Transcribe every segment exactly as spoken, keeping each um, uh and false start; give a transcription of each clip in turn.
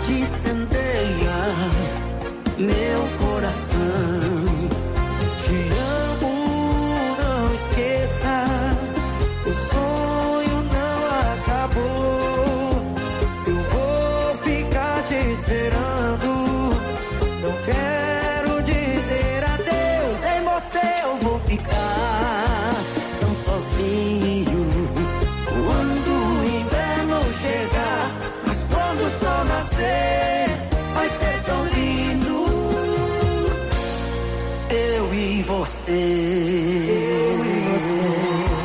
saudade incendeia meu coração. Te amo, não esqueça, o sonho não acabou. Eu vou ficar te esperando, não quero dizer adeus. Sem você eu vou ficar tão sozinho quando o inverno chegar. Mas quando o sol nascer, vai ser tão lindo. Eu e você, eu e você.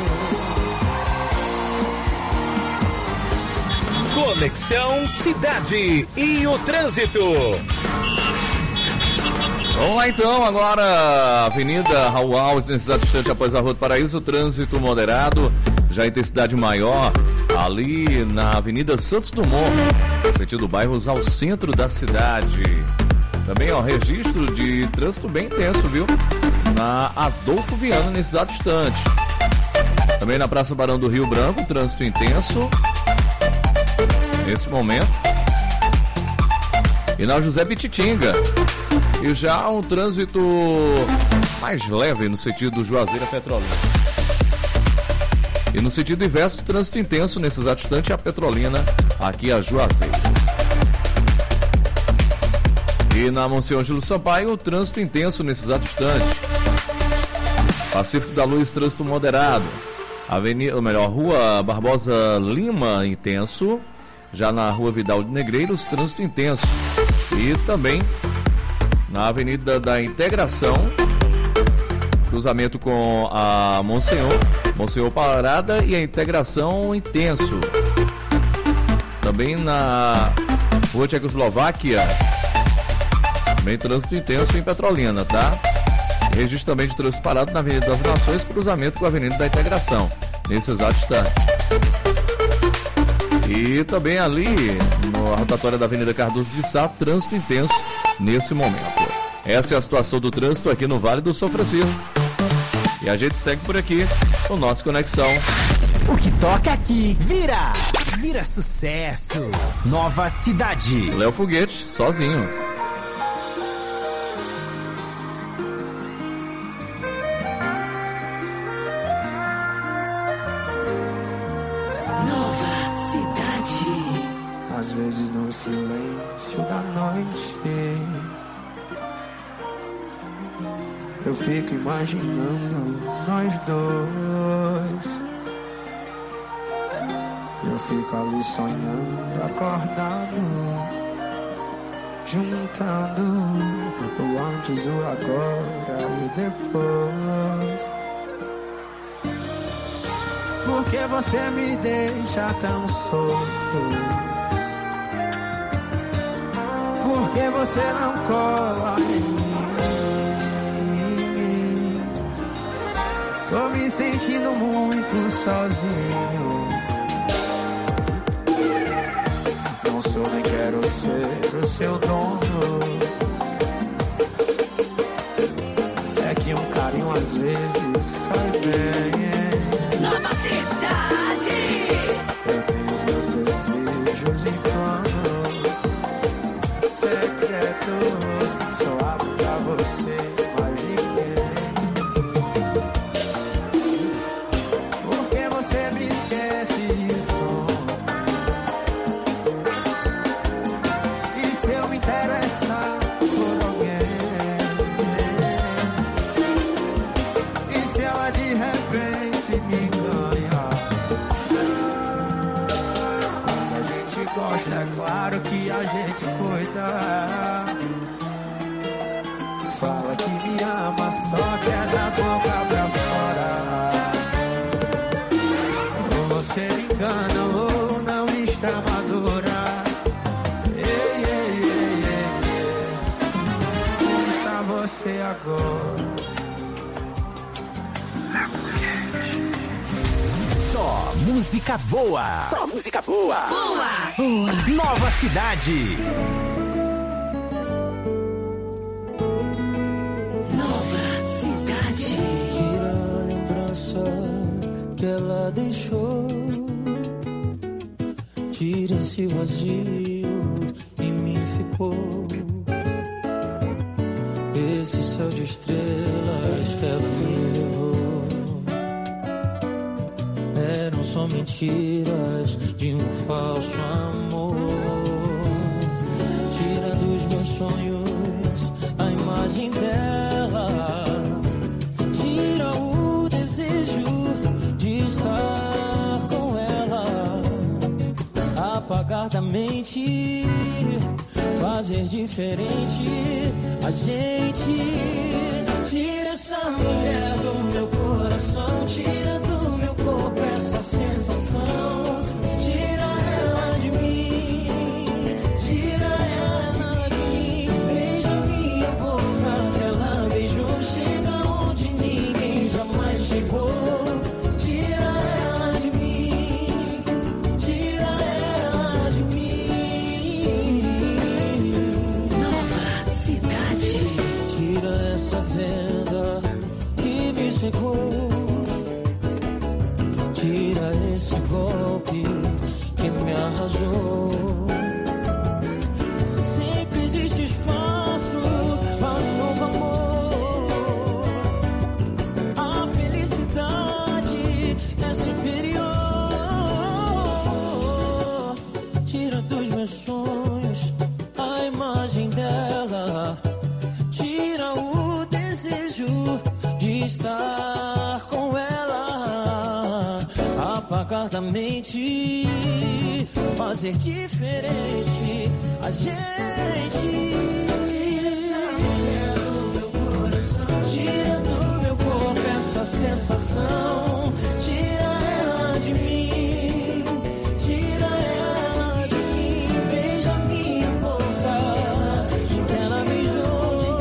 Conexão Cidade e o trânsito. Vamos lá então, agora Avenida Raul Alves, intensidade distante após a Rua do Paraíso, trânsito moderado, já intensidade maior ali na Avenida Santos Dumont, sentido bairros ao centro da cidade. Também, ó, registro de trânsito bem intenso, viu? Na Adolfo Viana, nesse exato instante. Também na Praça Barão do Rio Branco, trânsito intenso nesse momento. E na José Bititinga. E já um trânsito mais leve no sentido Juazeiro a Petrolina. E no sentido inverso, trânsito intenso nesse exato instante a Petrolina, aqui a Juazeiro. E na Monsenhor Júlio Sampaio, trânsito intenso nesse exato instante. Pacífico da Luz, trânsito moderado. Avenida, ou melhor, Rua Barbosa Lima, intenso. Já na Rua Vidal de Negreiros, trânsito intenso. E também na Avenida da Integração, cruzamento com a Monsenhor, Monsenhor Parada e a Integração intenso. Também na Rua Tchecoslováquia, também trânsito intenso em Petrolina, tá? Registro também de trânsito parado na Avenida das Nações, cruzamento com a Avenida da Integração, nesse exato instante. E também ali, na rotatória da Avenida Cardoso de Sá, trânsito intenso nesse momento. Essa é a situação do trânsito aqui no Vale do São Francisco. E a gente segue por aqui com nossa conexão. O que toca aqui vira, vira sucesso. Nova Cidade. Léo Foguete, sozinho. Às vezes no silêncio da noite eu fico imaginando nós dois. Eu fico ali sonhando, acordado, juntando o antes, o agora e depois. Porque você me deixa tão solto? Porque você não cola em mim? Tô me sentindo muito sozinho. Não sou nem quero ser o seu dono. É que um carinho às vezes faz bem. Nova Cidade. Eu tenho os meus desejos e planos secretos, só abro pra você, mas ninguém. Porque você me esquece e some. E se eu me interessar por alguém, e se ela de repente me ganha? Quando a gente gosta, é claro que a gente cuida. Fala que me ama, só que é da boca pra fora. Ou você me engana ou não está madura. Ei, ei, ei, ei, ei. Onde tá você agora? Só música boa. Só música boa. Boa. Boa. Nova Cidade. Nova Cidade. Tira a lembrança que ela deixou. Tira esse vazio em minha ficou. Esse céu de estrelas que ela me levou eram só mentiras de um falso amor. Tira dos meus sonhos a imagem dela, tira o desejo de estar com ela, apagar da mente, fazer diferente a gente. Tira essa mulher do meu coração, tira do meu corpo essa sensação, tira ela de mim, tira ela de mim. Beija minha boca, ela beijou, chega onde ninguém jamais chegou. Tira ela de mim, tira ela de mim. Nova Cidade. Tira essa venda que me cegou, tira esse golpe que me arrasou. Sempre existe espaço para um novo amor. A felicidade é superior. Tira dos meus sonhos a imagem dela, tira o desejo de estar com ela, apagar da mente, fazer diferente a gente. Tira do meu corpo essa sensação, tira ela de mim, tira ela de mim. Beija minha boca, ela beijou,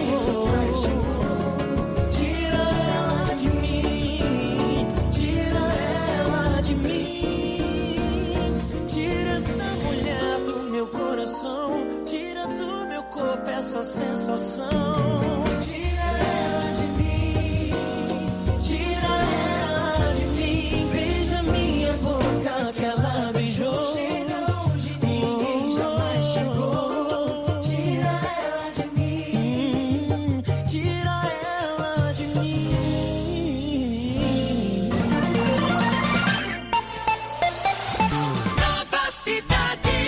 tira ela de mim, tira ela de mim. Tira essa mulher do meu coração, tira do meu corpo essa sensação. Tira ela de mim, tira ela de mim. Beija minha boca que ela beijou, chega onde ninguém jamais chegou. Tira ela de mim, tira ela de mim. Nova Cidade.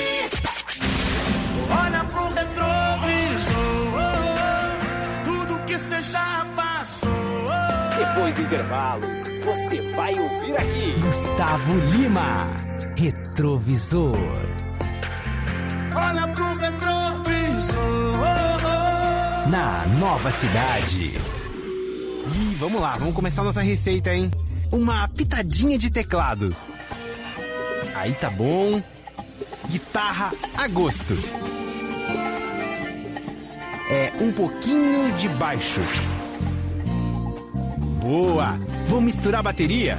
Olha pro retrovisor, tudo que cê já passou. Depois do intervalo, você vai ouvir aqui Gustavo Lima, Retrovisor. Olha pro retrovisor. Na Nova Cidade. Ih, vamos lá, vamos começar nossa receita, hein? Uma pitadinha de teclado. Aí tá bom. Guitarra a gosto. É um pouquinho de baixo. Boa! Vamos misturar a bateria?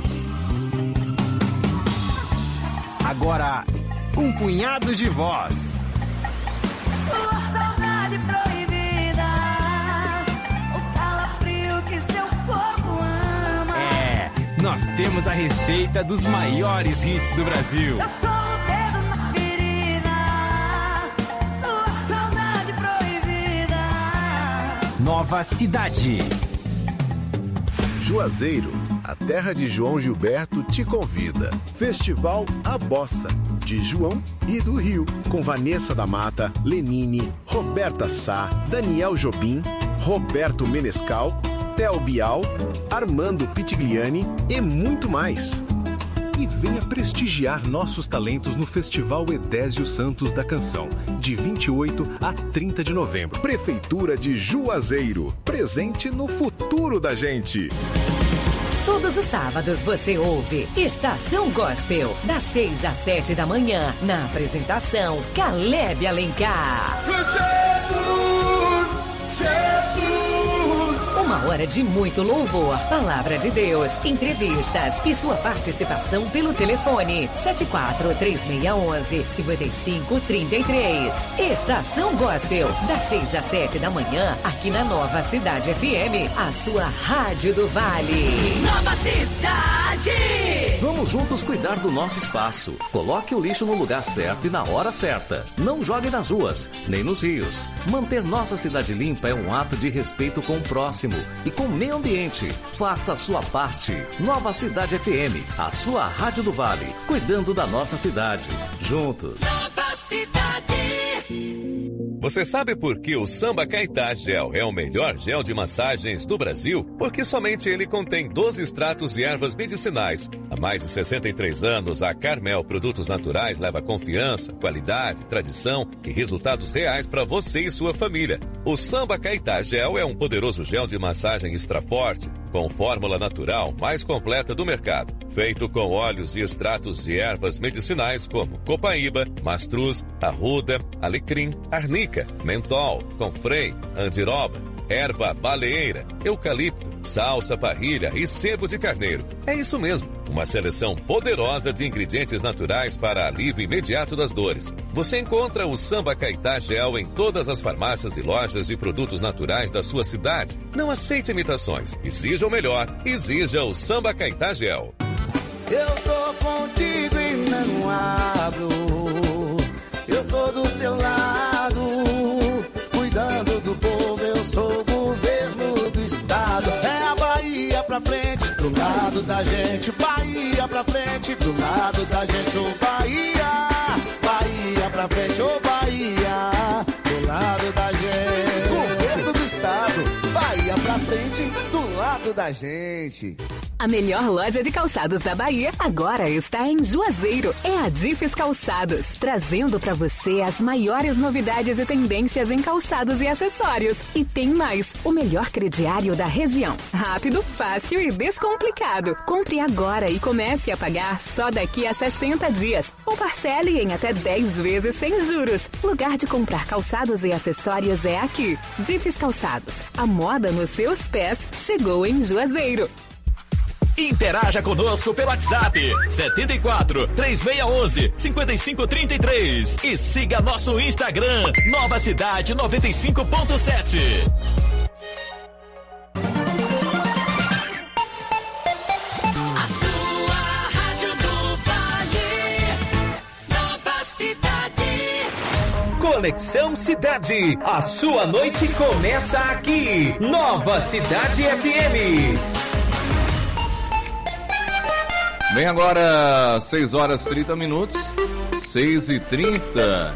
Agora, um punhado de voz. Sua saudade proibida, o calafrio que seu corpo ama. É, nós temos a receita dos maiores hits do Brasil. Eu sou o dedo na ferida, sua saudade proibida. Nova Cidade. Juazeiro, a terra de João Gilberto, te convida. Festival A Bossa, de João e do Rio, com Vanessa da Mata, Lenine, Roberta Sá, Daniel Jobim, Roberto Menescal, Theo Bial, Armando Pitigliani e muito mais. E venha prestigiar nossos talentos no Festival Edésio Santos da Canção, de vinte e oito a trinta de novembro. Prefeitura de Juazeiro, presente no futuro da gente. Todos os sábados você ouve Estação Gospel, das seis às sete da manhã, na apresentação Caleb Alencar. Jesus, Jesus, Uma hora de muito louvor, palavra de Deus, entrevistas e sua participação pelo telefone sete quatro três seis um um cinco cinco três três. Estação Gospel, das seis às sete da manhã, aqui na Nova Cidade F M, a sua Rádio do Vale. Nova Cidade! Vamos juntos cuidar do nosso espaço. Coloque o lixo no lugar certo e na hora certa. Não jogue nas ruas, nem nos rios. Manter nossa cidade limpa é um ato de respeito com o próximo e com o meio ambiente. Faça a sua parte. Nova Cidade F M, a sua Rádio do Vale, cuidando da nossa cidade. Juntos. Nova Cidade! Você sabe por que o Samba Caetá Gel é o melhor gel de massagens do Brasil? Porque somente ele contém doze extratos de ervas medicinais. Há mais de sessenta e três anos, a Carmel Produtos Naturais leva confiança, qualidade, tradição e resultados reais para você e sua família. O Samba Caetá Gel é um poderoso gel de massagem extra forte, com fórmula natural mais completa do mercado. Feito com óleos e extratos de ervas medicinais como copaíba, mastruz, arruda, alecrim, arnica, mentol, confrei, andiroba, erva baleeira, eucalipto, salsa parrilha e sebo de carneiro. É isso mesmo, uma seleção poderosa de ingredientes naturais para alívio imediato das dores. Você encontra o Samba Caetá Gel em todas as farmácias e lojas de produtos naturais da sua cidade. Não aceite imitações, exija o melhor, exija o Samba Caetá Gel. Eu tô contigo e não abro. Eu tô do seu lado, cuidando do povo. Eu sou o governo do estado. É a Bahia pra frente, do lado da gente. Bahia pra frente, do lado da gente. Ô Bahia, Bahia pra frente. Ô Bahia, do lado da gente. Governo do estado, Bahia pra frente, do lado da gente. A melhor loja de calçados da Bahia agora está em Juazeiro. É a Difes Calçados, trazendo para você as maiores novidades e tendências em calçados e acessórios. E tem mais, o melhor crediário da região. Rápido, fácil e descomplicado. Compre agora e comece a pagar só daqui a sessenta dias. Ou parcele em até dez vezes sem juros. Lugar de comprar calçados e acessórios é aqui. Difes Calçados, a moda nos seus pés chegou em Juazeiro. Interaja conosco pelo WhatsApp setenta e quatro, três seis um um, cinco cinco três três e siga nosso Instagram Nova Cidade noventa e cinco ponto sete. A sua Rádio do Vale, Nova Cidade. Conexão Cidade, a sua noite começa aqui. Nova Cidade F M. Vem agora, seis horas e trinta minutos. seis e trinta.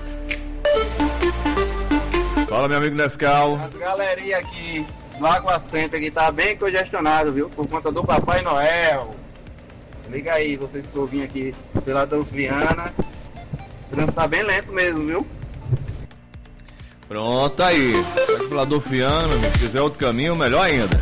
Fala, meu amigo Nescau. As galerinhas aqui do Água Center aqui tá bem congestionado, viu? Por conta do Papai Noel. Liga aí, vocês que ouvem aqui pela Dolfiana. O trânsito tá bem lento mesmo, viu? Pronto, aí. Segue pela Dolfiana, se quiser outro caminho, melhor ainda.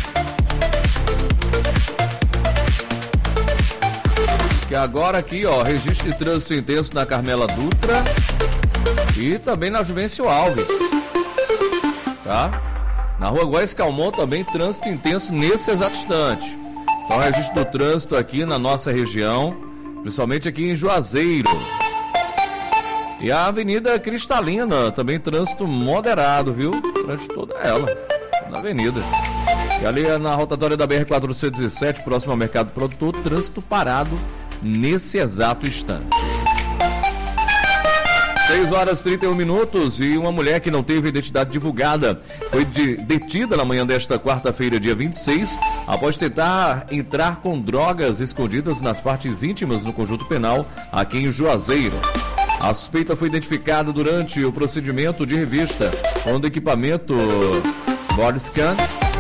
Que agora aqui, ó, registro de trânsito intenso na Carmela Dutra e também na Juvencio Alves, tá? Na Rua Góes Calmon também trânsito intenso nesse exato instante. Então, registro do trânsito aqui na nossa região, principalmente aqui em Juazeiro. E a Avenida Cristalina, também trânsito moderado, viu? Durante toda ela, na avenida. E ali na rotatória da B R quatrocentos e sete, próximo ao Mercado Produtor, trânsito parado nesse exato instante. seis horas e trinta e um minutos e uma mulher que não teve identidade divulgada foi de, detida na manhã desta quarta-feira, dia vinte e seis, após tentar entrar com drogas escondidas nas partes íntimas no conjunto penal aqui em Juazeiro. A suspeita foi identificada durante o procedimento de revista, onde o equipamento Body Scan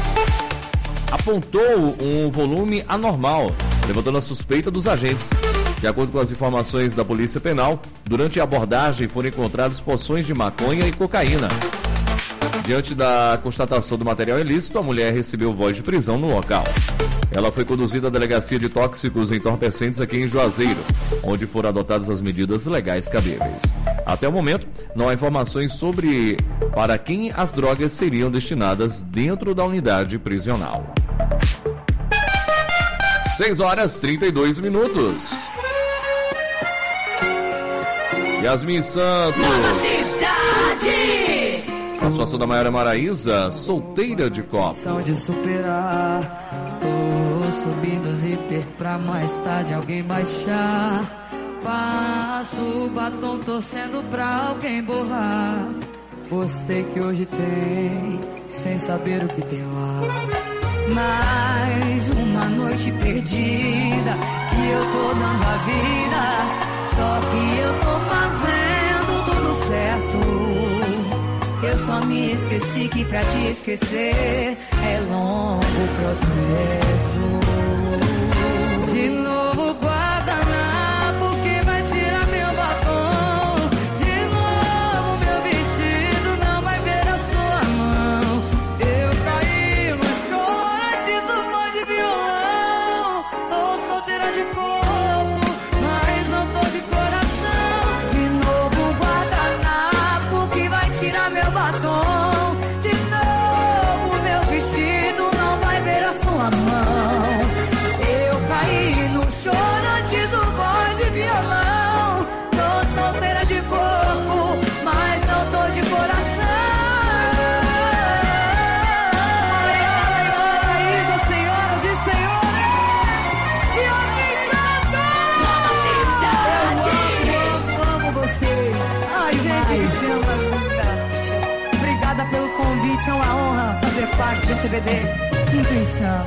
apontou um volume anormal, levantando a suspeita dos agentes. De acordo com as informações da Polícia Penal, durante a abordagem foram encontradas porções de maconha e cocaína. Diante da constatação do material ilícito, a mulher recebeu voz de prisão no local. Ela foi conduzida à delegacia de tóxicos e entorpecentes aqui em Juazeiro, onde foram adotadas as medidas legais cabíveis. Até o momento, não há informações sobre para quem as drogas seriam destinadas dentro da unidade prisional. seis horas e trinta e dois minutos. Yasmin Santos. Nova Cidade. Participação da Maiara Maraíza, solteira de copo. De superar, tô subindo zíper pra mais tarde alguém baixar. Passo o batom torcendo pra alguém borrar. Postei que hoje tem, sem saber o que tem lá. Mais uma noite perdida, que eu tô dando a vida. Só que eu tô fazendo tudo certo. Eu só me esqueci que pra te esquecer é longo processo. De novo guardanapo que vai tirar meu batom. De novo meu vestido não vai ver a sua mão. Eu caí no choro antes do voz de violão. Tô solteira de corpo, mas não tô de coração. De novo guardanapo que vai tirar meu batom. De novo meu vestido não vai ver a sua mão. Eu caí no choro antes do voz de violão. Tô solteira de corpo, mas não tô de coração. Paraíso, senhoras e senhores, e aqui Nova Cidade. Eu amo vocês. Ai, gente, me chama. Obrigada pelo convite, é uma honra fazer parte desse C B D Intuição.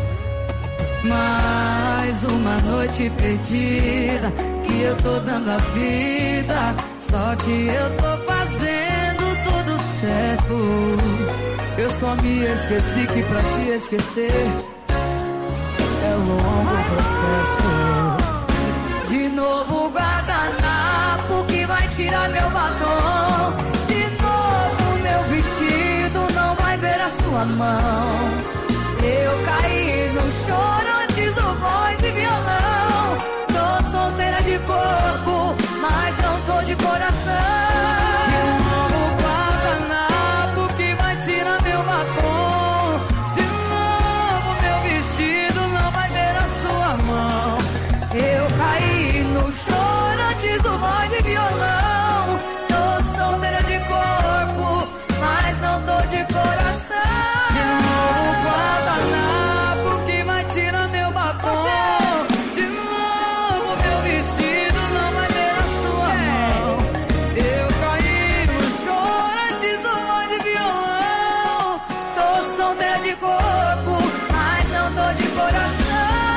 Mais uma noite perdida, que eu tô dando a vida. Só que eu tô fazendo tudo certo. Eu só me esqueci que pra te esquecer é um longo processo. De novo guardanapo que vai tirar meu batom. De novo meu vestido não vai ver a sua mão. Eu caí no choro antes do voz de violão. Tô solteira de corpo, mas não tô de coração. De novo guardanapo que vai tirar meu batom. De novo meu vestido não vai ver a sua mão. Eu caí no choro antes do voz de violão. Tô solteira de corpo, mas não tô de coração. De novo guardanapo que vai tirar meu batom. De novo meu vestido não vai ver a sua mão. Eu caí no choro antes do voz de violão. Tô solteira de corpo, mas não tô de coração.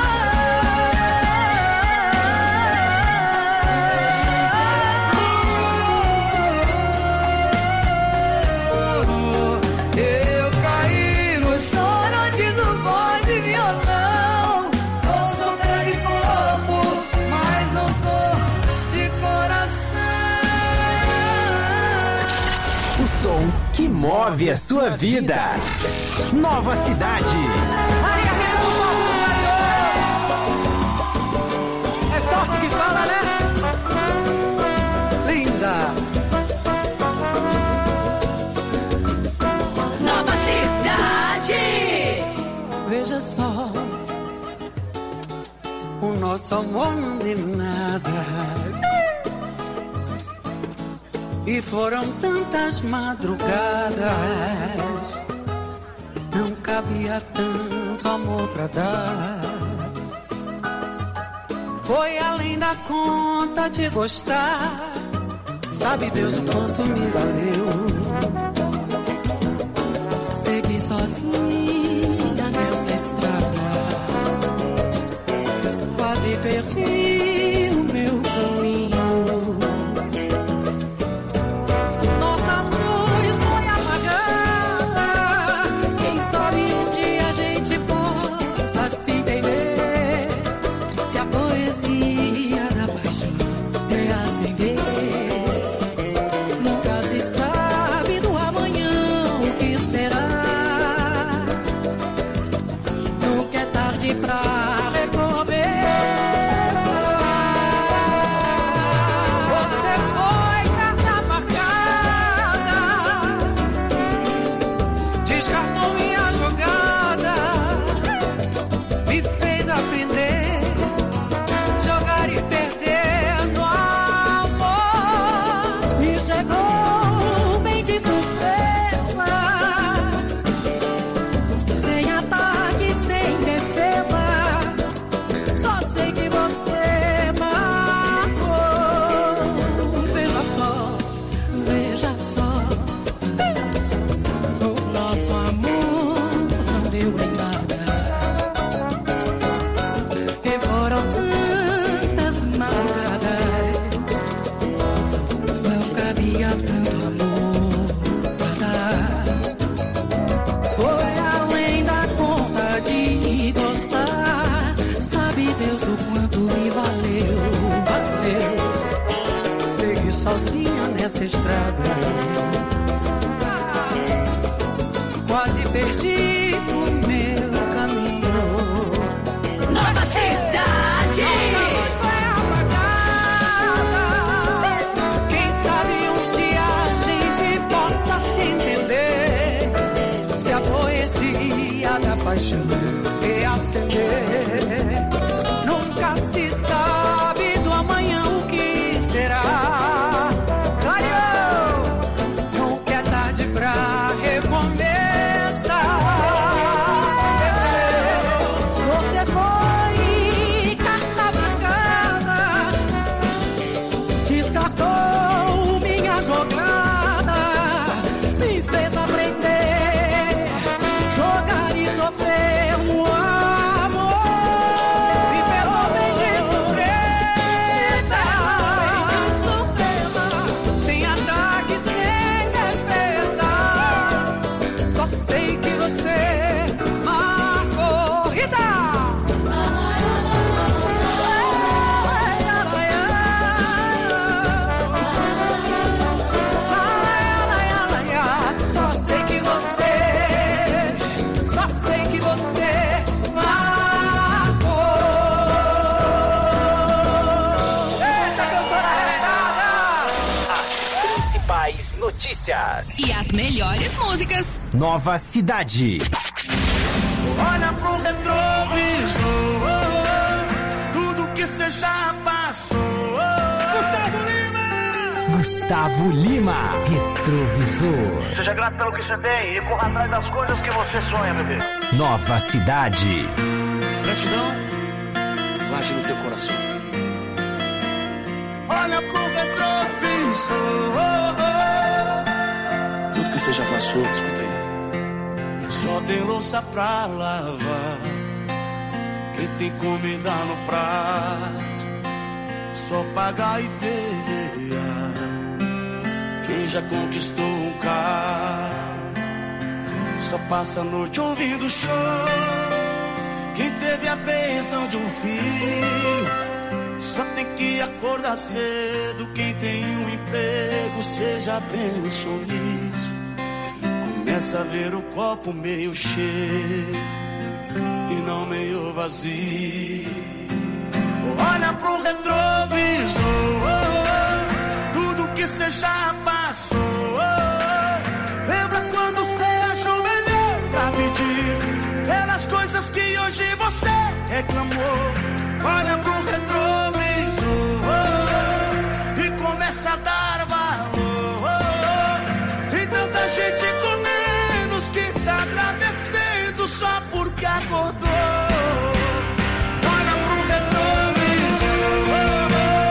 Que move a sua vida. Nova Cidade. É sorte que fala, né? Linda. Nova Cidade. Veja só, o nosso amor não deu nada. E foram tantas madrugadas, não cabia tanto amor pra dar. Foi além da conta de gostar, sabe Deus o quanto me valeu. Segui sozinha nessa estrada, quase perdi o meu caminho. Nunca se sabe do amanhã. havia tanto amor pra dar. Foi além da conta de gostar. Sabe Deus o quanto me valeu, valeu. Segui sozinha nessa estrada, quase perdi o meu caminho. Nova cidade. Nossa luz vai apagada. Quem sabe um dia a gente possa se entender. Se a poesia da paixão reacender. Nunca se sabe do amanhã o que será. Clareou, nunca é tarde pra recomeçar. Você foi carta marcada, descartou minha jogada, me fez aprender, jogar e sofrer no amor. Me pegou bem de surpresa, sem ataque, sem defesa. Só sei que você marcou Rita. Só sei que você, só sei que você marcou. Eita, cantora arrebentada! As principais notícias. E as melhores músicas. Nova Cidade. Olha pro retrovisor, tudo que cê já passou. Gustavo Lima! Gustavo Lima. Retrovisor. Seja grato pelo que você tem e corra atrás das coisas que você sonha, bebê. Nova Cidade. Gratidão, guarde no teu coração. Olha pro retrovisor, Tudo que você já passou, escuta aí. só tem louça pra lavar. Quem tem comida no prato, só pagar e perrear. Quem já conquistou um carro, só passa a noite ouvindo show. Quem teve a bênção de um filho, só tem que acordar cedo. Quem tem um emprego, seja pensou nisso. Começa a ver o copo meio cheio e não meio vazio. Olha pro retrovisor, tudo que cê já passou. Lembra quando cê achou melhor pra pedir pelas coisas que hoje você reclamou. Olha pro retrovisor e começa a dar valor. Tem tanta gente com menos que tá agradecendo só porque acordou. Olha pro retrovisor.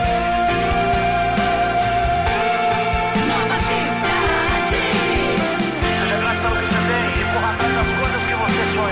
Nova cidade. Seja grato pelo que você tem e corra atrás das coisas que você sonha,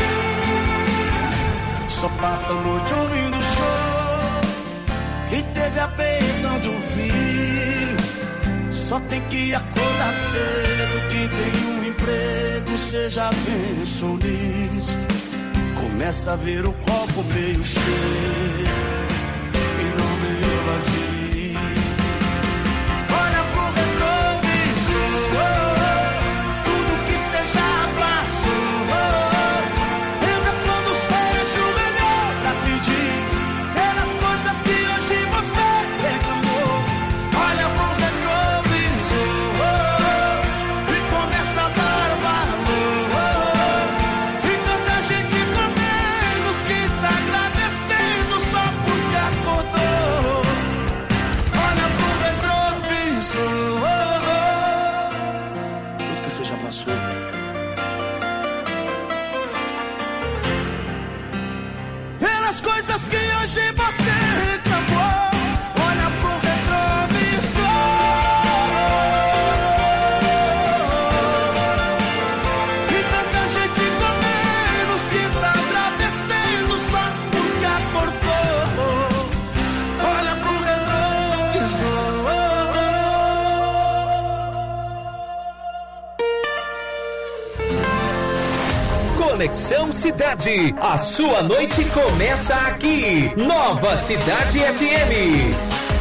bebê. Só passa a noite ouvindo show. Quem teve a bênção de um filho, só tem que acordar cedo. Quem tem um emprego, seja pensou nisso. Começa a ver o copo meio cheio e não meio vazio. Olha pro retrovisor, tudo que cê já passou. Lembra quando cê achou melhor pra pedir pelas coisas que hoje você reclamou. Olha pro retrovisor e começa a dar valor. E tanta gente com menos que tá agradecendo só porque acordou. Olha pro retrovisor, Tudo que você já passou. pelas coisas que hoje você reclamou. Olha pro retrovisor e tanta gente com menos que tá agradecendo só porque acordou. Olha pro retrovisor. Conexão Cidade. A sua noite começa aqui. Nova Cidade F M.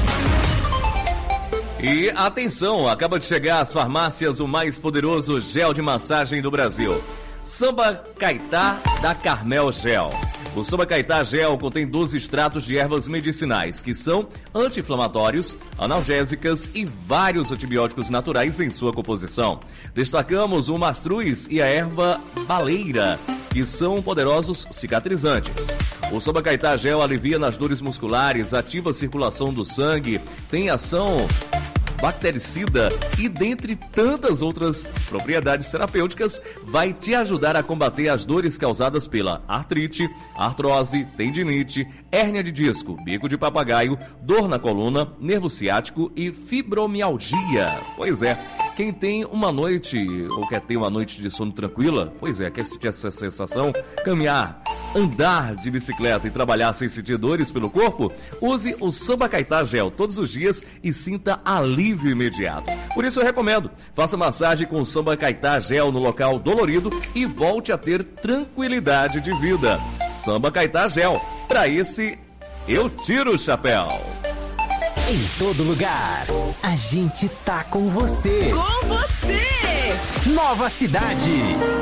E atenção, acaba de chegar às farmácias o mais poderoso gel de massagem do Brasil. Samba Caetá da Carmel Gel. O Samba Caetá Gel contém doze extratos de ervas medicinais, que são anti-inflamatórios, analgésicas e vários antibióticos naturais em sua composição. Destacamos o mastruz e a erva baleira, que são poderosos cicatrizantes. O Samba Caetá Gel alivia nas dores musculares, ativa a circulação do sangue, tem ação bactericida e dentre tantas outras propriedades terapêuticas, vai te ajudar a combater as dores causadas pela artrite, artrose, tendinite, hérnia de disco, bico de papagaio, dor na coluna, nervo ciático e fibromialgia. Pois é, quem tem uma noite ou quer ter uma noite de sono tranquila, pois é, quer sentir essa sensação, caminhar, andar de bicicleta e trabalhar sem sentir dores pelo corpo, use o Samba Caetá Gel todos os dias e sinta alívio imediato. Por isso eu recomendo, faça massagem com o Samba Caetá Gel no local dolorido e volte a ter tranquilidade de vida. Samba Caetá Gel, pra esse eu tiro o chapéu. Em todo lugar, a gente tá com você. Com você! Nova Cidade.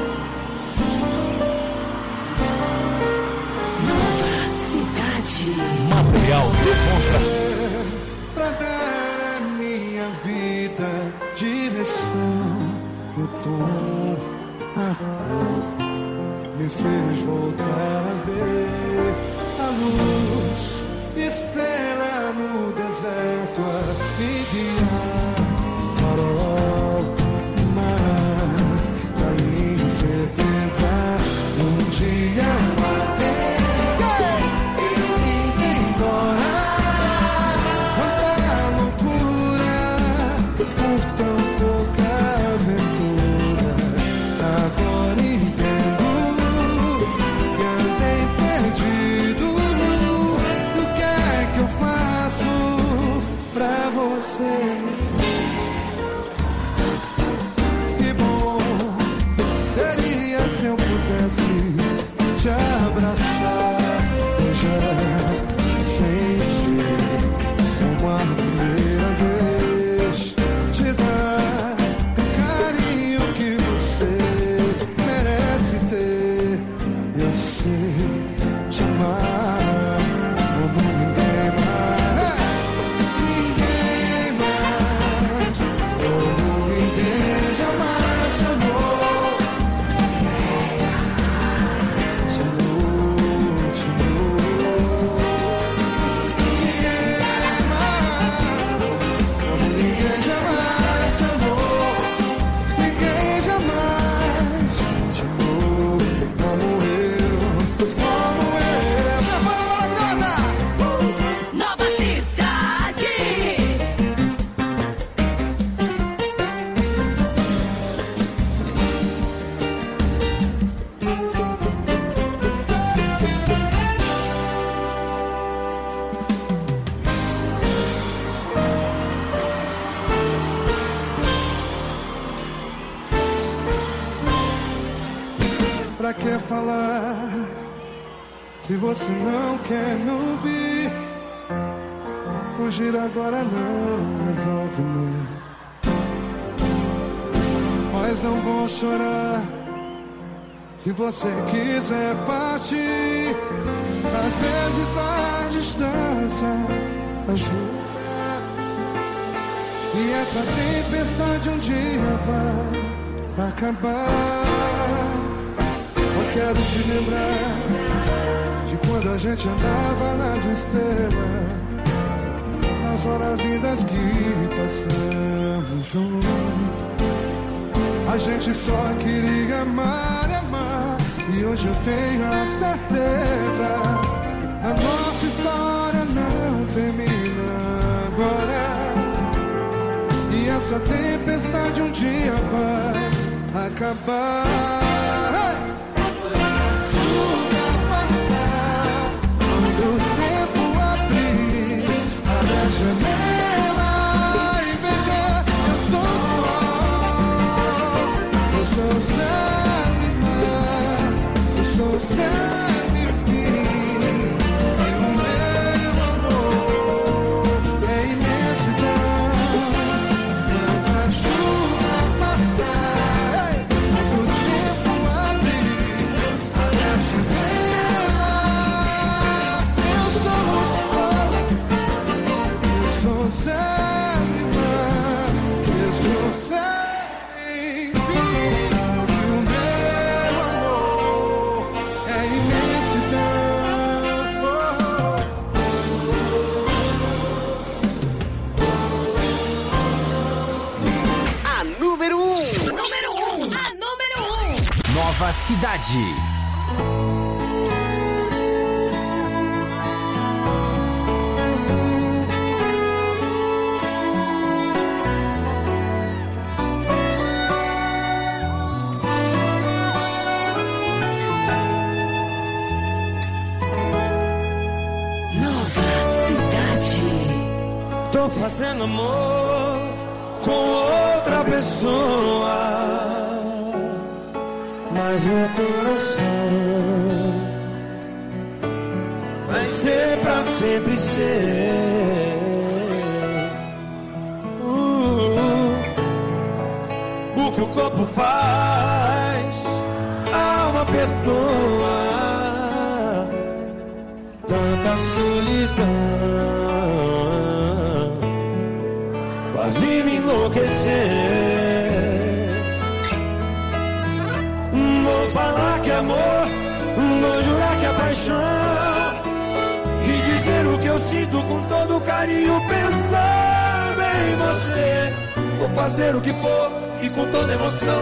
Nova Cidade. Material demonstra. Pra dar a minha vida direção, o tom, a cor, me fez voltar a ver a luz, estrela no deserto a me guiar, farol, mar, da incerteza, um dia bater, eu ninguém dói. Que bom seria se eu pudesse te abraçar, já sentir como a primeira vez, te dar o carinho que você merece ter. Eu sei te amar como ninguém mais. Pra que falar se você não quer me ouvir? Fugir agora não resolve não. Mas não vou chorar se você quiser partir. Às vezes a distância ajuda, e essa tempestade um dia vai acabar. Só quero te lembrar de quando a gente andava nas estrelas, nas horas lindas que passamos juntos. A gente só queria amar e amar, e hoje eu tenho a certeza, a nossa história não termina agora. E essa tempestade um dia vai acabar. Janela e veja, eu tô no ar. Você usa-me, Nova Cidade. Tô fazendo amor com outra pessoa, mas meu coração vai ser pra sempre ser. Uh, o que o corpo faz, a alma perdoa. Tanta solidão quase me enlouquecer. Vou falar que é amor, vou jurar que é paixão, e dizer o que eu sinto com todo carinho, pensando em você. Vou fazer o que for e com toda emoção.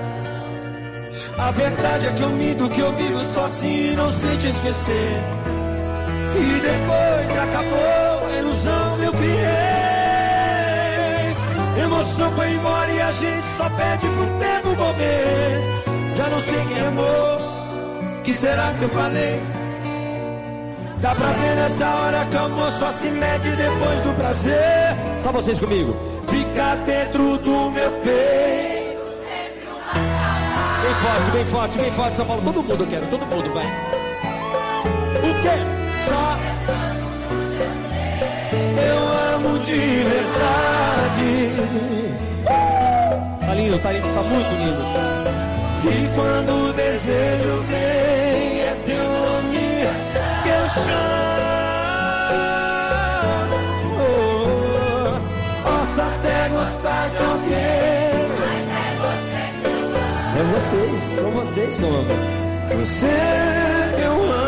A verdade é que eu minto, que eu vivo sozinho e não sei te esquecer. E depois acabou a ilusão que eu criei. Emoção foi embora e a gente só pede pro tempo morrer. Já não sei quem amou, que será que eu falei? Dá pra ver nessa hora que o amor só se mede depois do prazer. Só vocês comigo. Fica dentro do meu peito. Bem forte, bem forte, bem forte, São Paulo. Todo mundo, eu quero, todo mundo, vai. O quê? Só eu amo de verdade. Tá lindo, tá lindo, tá muito lindo. E quando o desejo vem, é teu nome que eu chamo. Posso até gostar de alguém, mas é você que eu amo. É vocês, são vocês que eu amo. Você que eu amo.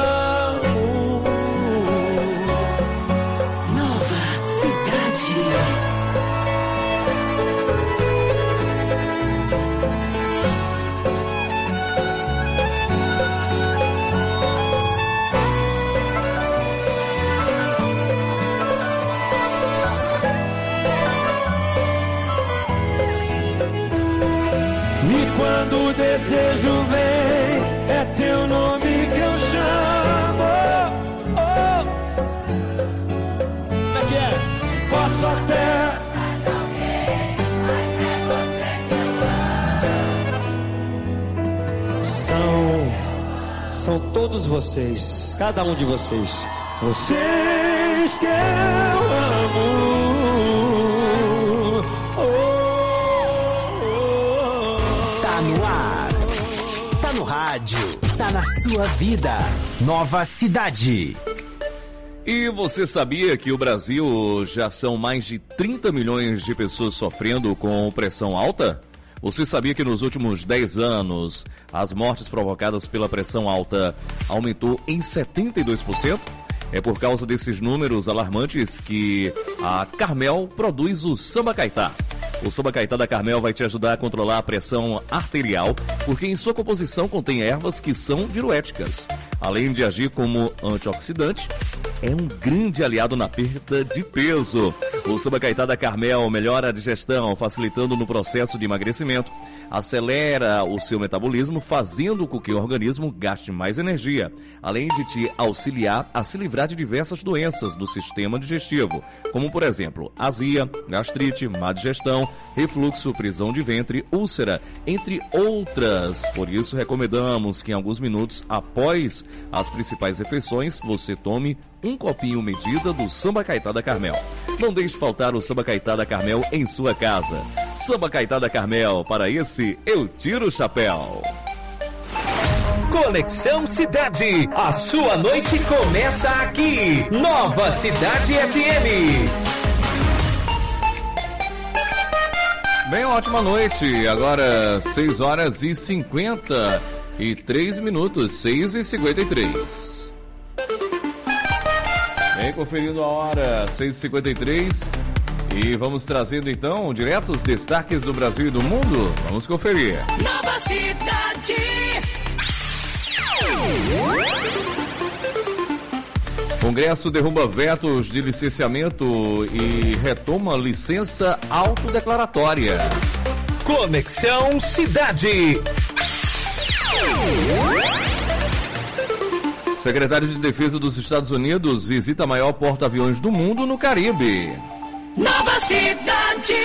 Quando o desejo vem, é teu nome que eu chamo. Oh. Como é que é? Posso até São São todos vocês, cada um de vocês. Vocês que eu amo. Rádio, tá na sua vida. Nova Cidade. E você sabia que o Brasil já são mais de trinta milhões de pessoas sofrendo com pressão alta? Você sabia que nos últimos dez anos as mortes provocadas pela pressão alta aumentou em setenta e dois por cento? É por causa desses números alarmantes que a Carmel produz o Samba Caetá. O Samba Caetá da Carmel vai te ajudar a controlar a pressão arterial, porque em sua composição contém ervas que são diuréticas. Além de agir como antioxidante, é um grande aliado na perda de peso. O Samba Caetá da Carmel melhora a digestão, facilitando no processo de emagrecimento. Acelera o seu metabolismo, fazendo com que o organismo gaste mais energia, além de te auxiliar a se livrar de diversas doenças do sistema digestivo, como por exemplo, azia, gastrite, má digestão, refluxo, prisão de ventre, úlcera, entre outras. Por isso, recomendamos que em alguns minutos após as principais refeições, você tome um copinho medida do Samba Caetá da Carmel. Não deixe faltar o Samba Caetá da Carmel em sua casa. Samba Caetá da Carmel, para esse eu tiro o chapéu. Conexão Cidade, a sua noite começa aqui. Nova Cidade F M. Bem, ótima noite. Agora seis horas e cinquenta e três minutos, seis e cinquenta e três. Vem conferindo a hora, seis e cinquenta e três. E vamos trazendo então direto os destaques do Brasil e do mundo. Vamos conferir. Nova Cidade. Congresso derruba vetos de licenciamento e retoma licença autodeclaratória. Conexão Cidade. Secretário de Defesa dos Estados Unidos visita a maior porta-aviões do mundo no Caribe. Nova Cidade.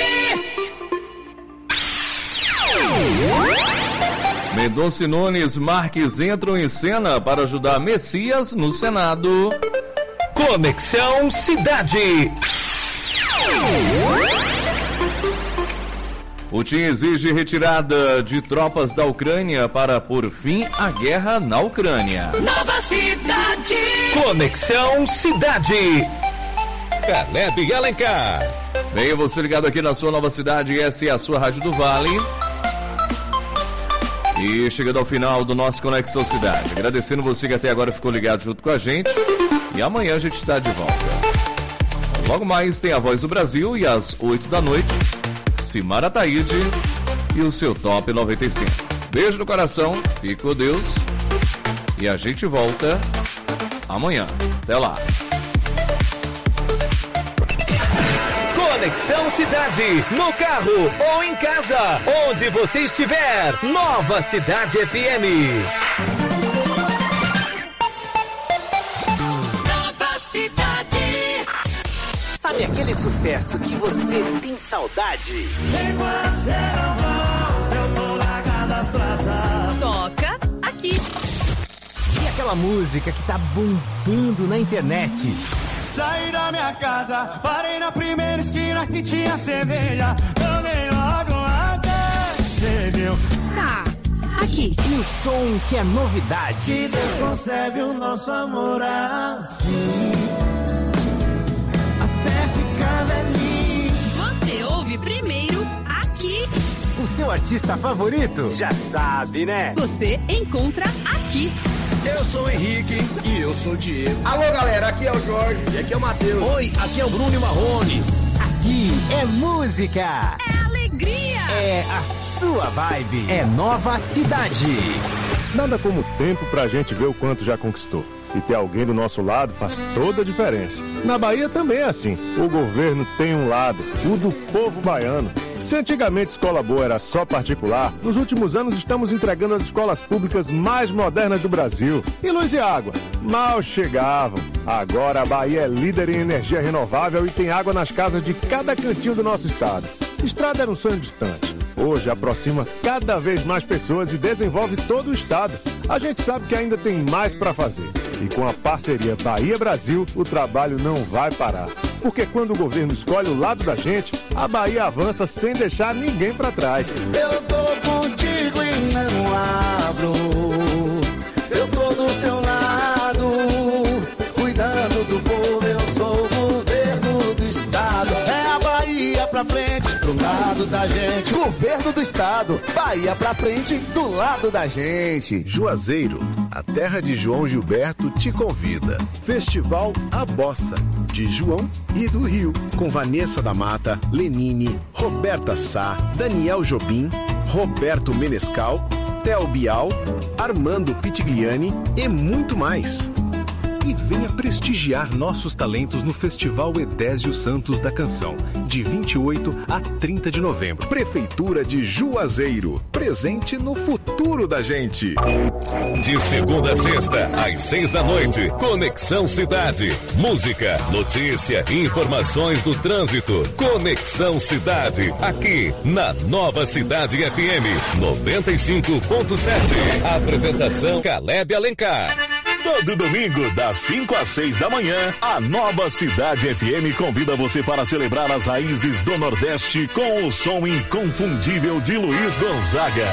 Mendonça e Nunes Marques entram em cena para ajudar Messias no Senado. Conexão Cidade. Putin exige retirada de tropas da Ucrânia para pôr fim à guerra na Ucrânia. Nova Cidade. Conexão Cidade. Caleb e Alencar. Bem, você ligado aqui na sua Nova Cidade, essa é a sua Rádio do Vale. E chegando ao final do nosso Conexão Cidade. Agradecendo você que até agora ficou ligado junto com a gente. E amanhã a gente está de volta. Logo mais tem a Voz do Brasil e às oito da noite, Simara Taide e o seu Top noventa e cinco. Beijo no coração, fique com Deus. E a gente volta amanhã. Até lá. Conexão Cidade, no carro ou em casa, onde você estiver. Nova Cidade F M. Nova Cidade. Sabe aquele sucesso que você tem saudade? Enquanto você não volta, eu tô largando as traças. Toca aqui. E aquela música que tá bombando na internet? Saí da minha casa, parei na primeira esquina que tinha cerveja. Tomei logo uma cerveja. Tá, aqui. E o som que é novidade. Que Deus concebe o nosso amor assim, até ficar velhinho. Você ouve primeiro aqui. O seu artista favorito? Já sabe, né? Você encontra aqui. Eu sou o Henrique e eu sou o Diego. Alô, galera, aqui é o Jorge e aqui é o Matheus. Oi, aqui é o Bruno e Marrone. Aqui é música. É alegria. É a sua vibe. É Nova Cidade. Nada como tempo pra gente ver o quanto já conquistou. E ter alguém do nosso lado faz toda a diferença. Na Bahia também é assim. O governo tem um lado, o do povo baiano. Se antigamente escola boa era só particular, nos últimos anos estamos entregando as escolas públicas mais modernas do Brasil. E luz e água? Mal chegavam. Agora a Bahia é líder em energia renovável e tem água nas casas de cada cantinho do nosso estado. Estrada era um sonho distante. Hoje aproxima cada vez mais pessoas e desenvolve todo o estado. A gente sabe que ainda tem mais para fazer. E com a parceria Bahia-Brasil, o trabalho não vai parar. Porque quando o governo escolhe o lado da gente, a Bahia avança sem deixar ninguém para trás. Eu tô contigo e não abro. Eu tô do seu lado, cuidando do povo. Eu sou o governo do estado. É a Bahia pra frente, do lado da gente. Governo do estado, Bahia pra frente, do lado da gente. Juazeiro, a terra de João Gilberto te convida. Festival A Bossa, de João e do Rio, com Vanessa da Mata, Lenine, Roberta Sá, Daniel Jobim, Roberto Menescal, Theo Bial, Armando Pitigliani e muito mais. E venha prestigiar nossos talentos no Festival Edésio Santos da Canção, de vinte e oito a trinta de novembro. Prefeitura de Juazeiro, presente no futuro da gente. De segunda a sexta, às seis da noite, Conexão Cidade. Música, notícia e informações do trânsito. Conexão Cidade, aqui na Nova Cidade F M noventa e cinco ponto sete. Apresentação Caleb Alencar. Todo domingo, das cinco às seis da manhã, a Nova Cidade F M convida você para celebrar as raízes do Nordeste com o som inconfundível de Luiz Gonzaga.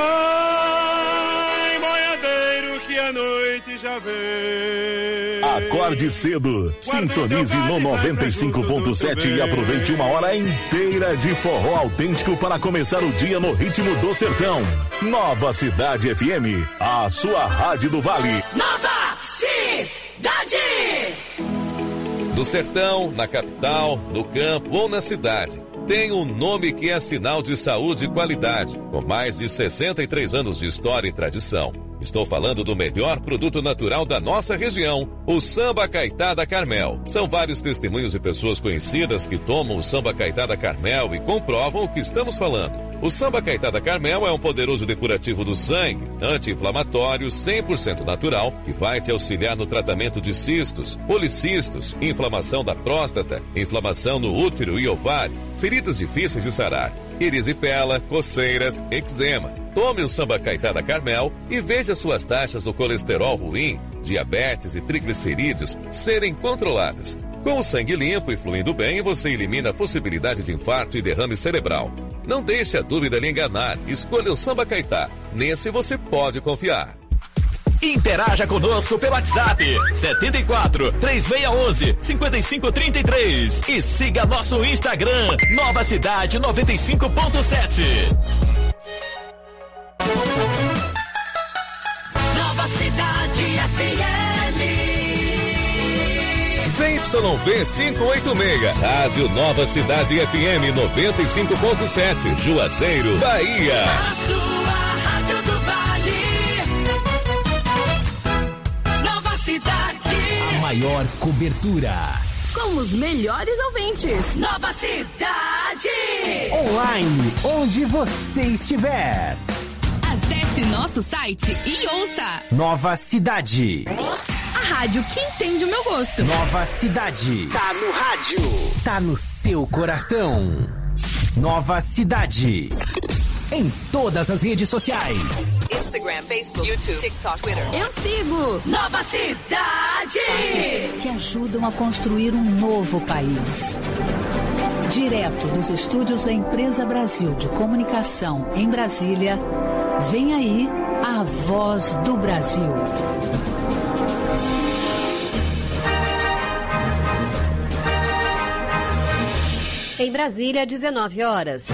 Vai, boiadeiro, que a noite já vem. Acorde cedo, sintonize no noventa e cinco ponto sete e aproveite uma hora inteira de forró autêntico para começar o dia no ritmo do sertão. Nova Cidade F M, a sua rádio do Vale. Nova Cidade! Do sertão, na capital, no campo ou na cidade. tem um nome que é sinal de saúde e qualidade, com mais de sessenta e três anos de história e tradição. Estou falando do melhor produto natural da nossa região, o Samba Caetá da Carmel. São vários testemunhos de pessoas conhecidas que tomam o Samba Caetá da Carmel e comprovam o que estamos falando. O Samba Caetá da Carmel é um poderoso depurativo do sangue, anti-inflamatório, cem por cento natural, que vai te auxiliar no tratamento de cistos, policistos, inflamação da próstata, inflamação no útero e ovário, feridas difíceis de sarar, erisipela, coceiras, eczema. Tome o Samba Caetá da Carmel e veja suas taxas do colesterol ruim, diabetes e triglicerídeos serem controladas. Com o sangue limpo e fluindo bem, você elimina a possibilidade de infarto e derrame cerebral. Não deixe a dúvida lhe enganar. Escolha o Samba Caetá. Nesse você pode confiar. Interaja conosco pelo WhatsApp setenta e quatro, três seis um um, cinco cinco três três e siga nosso Instagram Nova Cidade noventa e cinco ponto sete. Nova Cidade F M. Z Y V quinhentos e oitenta e seis, Rádio Nova Cidade F M noventa e cinco ponto sete, Juazeiro, Bahia. A sua Rádio do Vale. Nova Cidade. A maior cobertura. Com os melhores ouvintes. Nova Cidade. Online, onde você estiver. Acesse nosso site e ouça. Nova Cidade. A rádio que entende o meu gosto. Nova Cidade. Tá no rádio. Tá no seu coração. Nova Cidade. Em todas as redes sociais. Instagram, Facebook, YouTube, TikTok, Twitter. Eu sigo. Nova Cidade. Que ajudam a construir um novo país. Direto dos estúdios da Empresa Brasil de Comunicação em Brasília, vem aí a Voz do Brasil. Em Brasília, dezenove horas.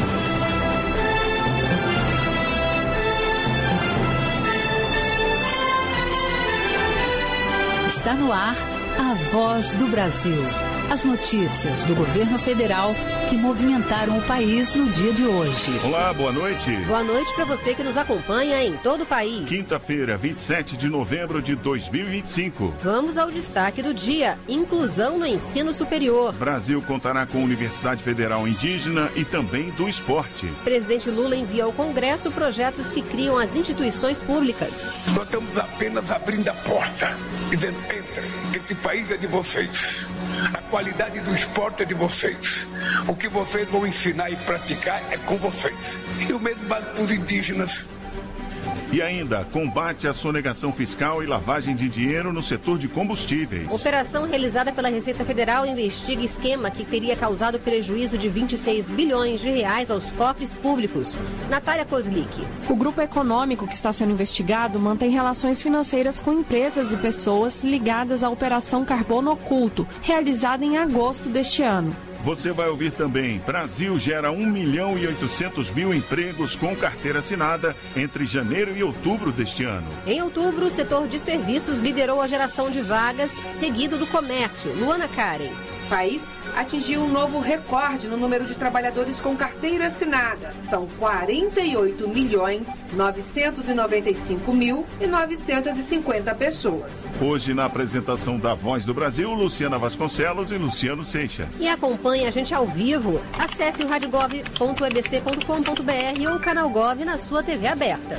Está no ar a Voz do Brasil. As notícias do governo federal que movimentaram o país no dia de hoje. Olá, boa noite. Boa noite para você que nos acompanha em todo o país. Quinta-feira, vinte e sete de novembro de dois mil e vinte e cinco. Vamos ao destaque do dia: inclusão no ensino superior. Brasil contará com Universidade Federal Indígena e também do esporte. Presidente Lula envia ao Congresso projetos que criam as instituições públicas. Nós estamos apenas abrindo a porta, dizendo: entre, esse país é de vocês. A qualidade do esporte é de vocês. O que vocês vão ensinar e praticar é com vocês. E o mesmo vale para os indígenas. E ainda, combate à sonegação fiscal e lavagem de dinheiro no setor de combustíveis. Operação realizada pela Receita Federal investiga esquema que teria causado prejuízo de vinte e seis bilhões de reais aos cofres públicos. Natália Kozlik. O grupo econômico que está sendo investigado mantém relações financeiras com empresas e pessoas ligadas à Operação Carbono Oculto, realizada em agosto deste ano. Você vai ouvir também: Brasil gera um milhão e oitocentos mil empregos com carteira assinada entre janeiro e outubro deste ano. Em outubro, o setor de serviços liderou a geração de vagas, seguido do comércio. Luana Karen. O país atingiu um novo recorde no número de trabalhadores com carteira assinada. São quarenta e oito milhões, novecentos e noventa e cinco mil e novecentas e cinquenta pessoas. Hoje, na apresentação da Voz do Brasil, Luciana Vasconcelos e Luciano Seixas. E acompanhe a gente ao vivo. Acesse o radiogov ponto e b c ponto com ponto b r ou o canal Gov na sua T V aberta.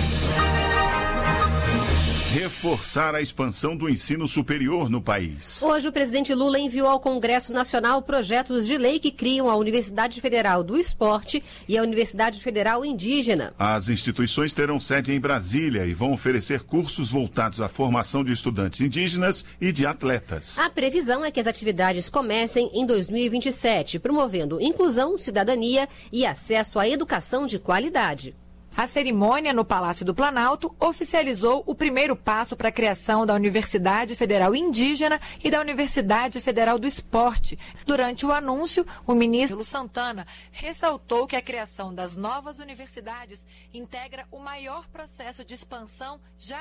Reforçar a expansão do ensino superior no país. Hoje, o presidente Lula enviou ao Congresso Nacional projetos de lei que criam a Universidade Federal do Esporte e a Universidade Federal Indígena. As instituições terão sede em Brasília e vão oferecer cursos voltados à formação de estudantes indígenas e de atletas. A previsão é que as atividades comecem em dois mil e vinte e sete, promovendo inclusão, cidadania e acesso à educação de qualidade. A cerimônia no Palácio do Planalto oficializou o primeiro passo para a criação da Universidade Federal Indígena e da Universidade Federal do Esporte. Durante o anúncio, o ministro Santana ressaltou que a criação das novas universidades integra o maior processo de expansão já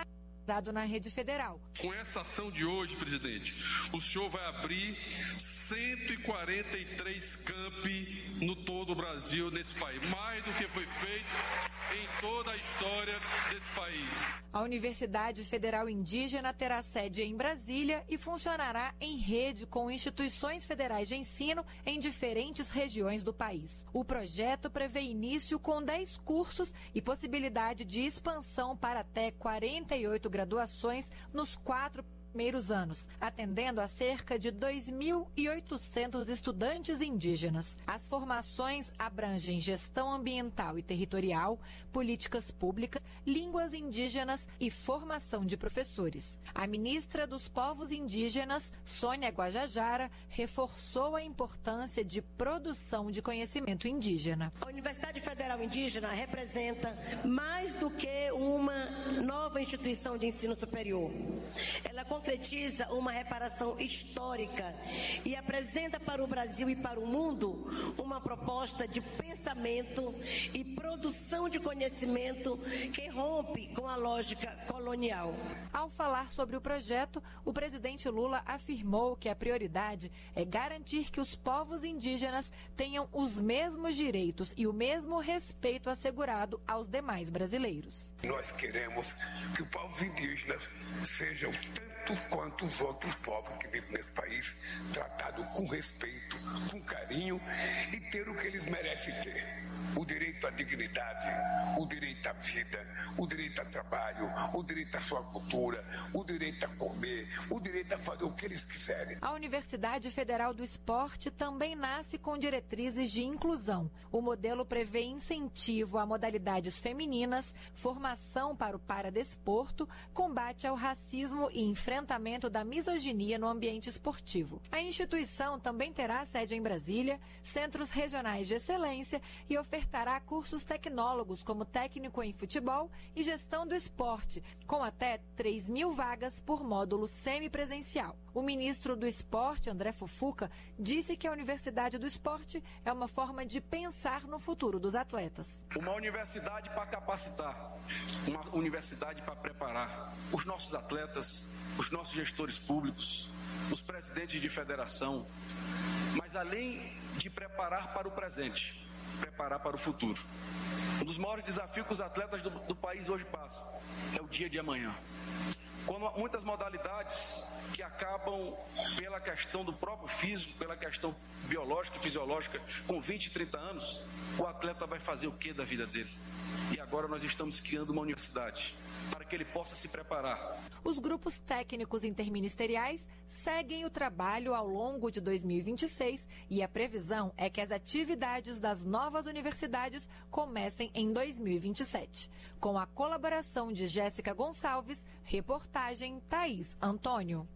dado na rede federal. Com essa ação de hoje, presidente, o senhor vai abrir cento e quarenta e três campi no todo o Brasil, nesse país, mais do que foi feito em toda a história desse país. A Universidade Federal Indígena terá sede em Brasília e funcionará em rede com instituições federais de ensino em diferentes regiões do país. O projeto prevê início com dez cursos e possibilidade de expansão para até quarenta e oito graduações nos quatro primeiros anos, atendendo a cerca de dois mil e oitocentos estudantes indígenas. As formações abrangem gestão ambiental e territorial, políticas públicas, línguas indígenas e formação de professores. A ministra dos Povos Indígenas, Sônia Guajajara, reforçou a importância de produção de conhecimento indígena. A Universidade Federal Indígena representa mais do que uma nova instituição de ensino superior. Ela concretiza uma reparação histórica e apresenta para o Brasil e para o mundo uma proposta de pensamento e produção de conhecimento que rompe com a lógica colonial. Ao falar sobre o projeto, o presidente Lula afirmou que a prioridade é garantir que os povos indígenas tenham os mesmos direitos e o mesmo respeito assegurado aos demais brasileiros. Nós queremos que os povos indígenas sejam tanto quanto os outros povos que vivem nesse país, tratados com respeito, com carinho e ter o que eles merecem ter. O direito à dignidade, o direito à vida, o direito ao trabalho, o direito à sua cultura, o direito a comer, o direito a fazer o que eles quiserem. A Universidade Federal do Esporte também nasce com diretrizes de inclusão. O modelo prevê incentivo a modalidades femininas, formação para o paradesporto, combate ao racismo e enfrentamento da misoginia no ambiente esportivo. A instituição também terá sede em Brasília, centros regionais de excelência e ofertará cursos tecnólogos como técnico em futebol e gestão do esporte, com até três mil vagas por módulo semipresencial. O ministro do Esporte, André Fufuca, disse que a Universidade do Esporte é uma forma de pensar no futuro dos atletas. Uma universidade para capacitar, uma universidade para preparar os nossos atletas, os nossos gestores públicos, os presidentes de federação, mas além de preparar para o presente, preparar para o futuro. Um dos maiores desafios que os atletas do, do país hoje passam é o dia de amanhã. Quando muitas modalidades que acabam pela questão do próprio físico, pela questão biológica e fisiológica, com vinte, trinta anos, o atleta vai fazer o que da vida dele? E agora nós estamos criando uma universidade para que ele possa se preparar. Os grupos técnicos interministeriais seguem o trabalho ao longo de dois mil e vinte e seis e a previsão é que as atividades das novas universidades comecem em dois mil e vinte e sete. Com a colaboração de Jéssica Gonçalves, reportagem Thaís Antônio.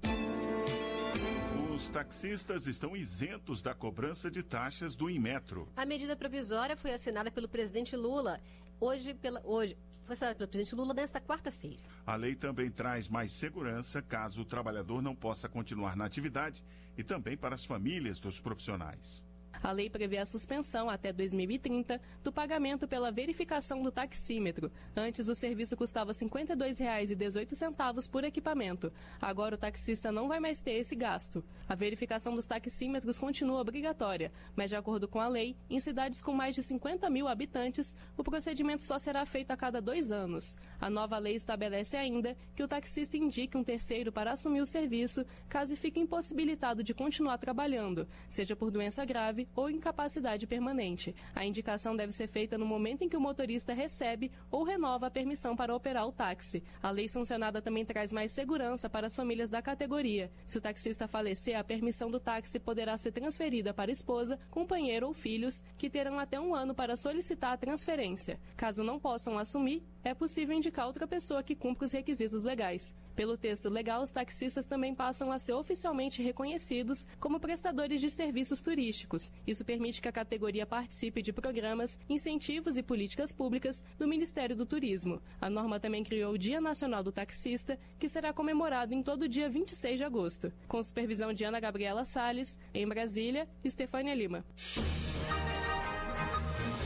Os taxistas estão isentos da cobrança de taxas do Inmetro. A medida provisória foi assinada pelo presidente Lula hoje, pela, hoje foi assinada pelo presidente Lula nesta quarta-feira. A lei também traz mais segurança caso o trabalhador não possa continuar na atividade e também para as famílias dos profissionais. A lei prevê a suspensão até dois mil e trinta do pagamento pela verificação do taxímetro. Antes, o serviço custava cinquenta e dois reais e dezoito centavos por equipamento. Agora, o taxista não vai mais ter esse gasto. A verificação dos taxímetros continua obrigatória, mas, de acordo com a lei, em cidades com mais de cinquenta mil habitantes, o procedimento só será feito a cada dois anos. A nova lei estabelece ainda que o taxista indique um terceiro para assumir o serviço, caso fique impossibilitado de continuar trabalhando, seja por doença grave ou incapacidade permanente. A indicação deve ser feita no momento em que o motorista recebe ou renova a permissão para operar o táxi. A lei sancionada também traz mais segurança para as famílias da categoria. Se o taxista falecer, a permissão do táxi poderá ser transferida para a esposa, companheiro ou filhos, que terão até um ano para solicitar a transferência. Caso não possam assumir, é possível indicar outra pessoa que cumpra os requisitos legais. Pelo texto legal, os taxistas também passam a ser oficialmente reconhecidos como prestadores de serviços turísticos. Isso permite que a categoria participe de programas, incentivos e políticas públicas do Ministério do Turismo. A norma também criou o Dia Nacional do Taxista, que será comemorado em todo dia vinte e seis de agosto. Com supervisão de Ana Gabriela Salles, em Brasília, Estefânia Lima. A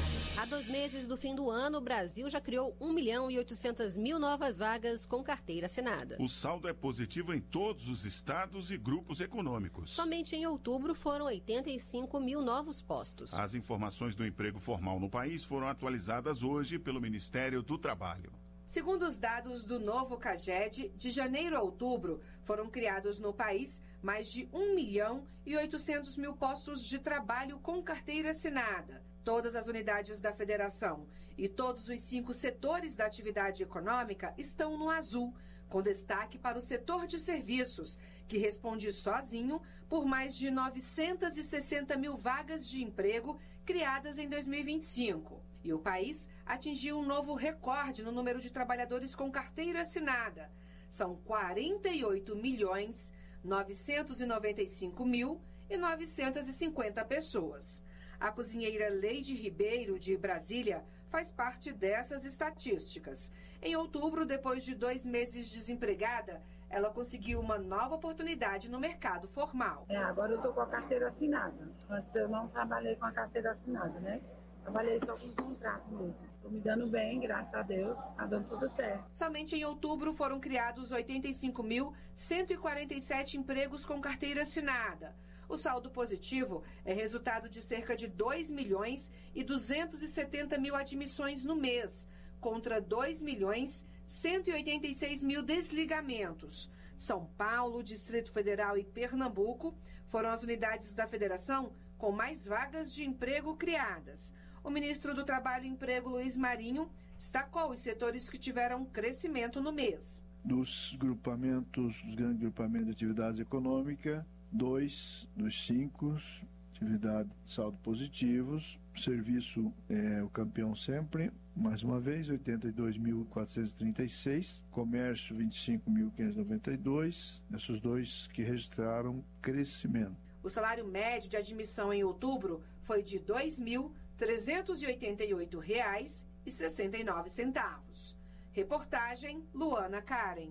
A dois meses do fim do ano, o Brasil já criou um milhão e oitocentas mil novas vagas com carteira assinada. O saldo é positivo em todos os estados e grupos econômicos. Somente em outubro foram oitenta e cinco mil novos postos. As informações do emprego formal no país foram atualizadas hoje pelo Ministério do Trabalho. Segundo os dados do novo CAGED, de janeiro a outubro, foram criados no país mais de um milhão e oitocentos mil postos de trabalho com carteira assinada. Todas as unidades da federação e todos os cinco setores da atividade econômica estão no azul, com destaque para o setor de serviços, que responde sozinho por mais de novecentas e sessenta mil vagas de emprego criadas em dois mil e vinte e cinco. E o país atingiu um novo recorde no número de trabalhadores com carteira assinada. São quarenta e oito milhões, novecentos e noventa e cinco mil e novecentas e cinquenta pessoas. A cozinheira Leide Ribeiro, de Brasília, faz parte dessas estatísticas. Em outubro, depois de dois meses desempregada, ela conseguiu uma nova oportunidade no mercado formal. É, agora eu estou com a carteira assinada. Antes eu não trabalhei com a carteira assinada, né? Trabalhei só com contrato mesmo. Estou me dando bem, graças a Deus, está dando tudo certo. Somente em outubro foram criados oitenta e cinco mil cento e quarenta e sete empregos com carteira assinada. O saldo positivo é resultado de cerca de dois milhões e duzentos e setenta mil admissões no mês, contra dois milhões cento e oitenta e seis mil desligamentos. São Paulo, Distrito Federal e Pernambuco foram as unidades da federação com mais vagas de emprego criadas. O ministro do Trabalho e Emprego, Luiz Marinho, destacou os setores que tiveram crescimento no mês. Dos grupamentos, dos grandes grupamentos de atividade econômica, dois dos cinco, atividade saldo positivos. Serviço é o campeão sempre, mais uma vez, oitenta e dois mil quatrocentos e trinta e seis. Comércio, vinte e cinco mil quinhentos e noventa e dois. Esses dois que registraram crescimento. O salário médio de admissão em outubro foi de dois mil trezentos e oitenta e oito reais e sessenta e nove centavos. Reportagem Luana Karen.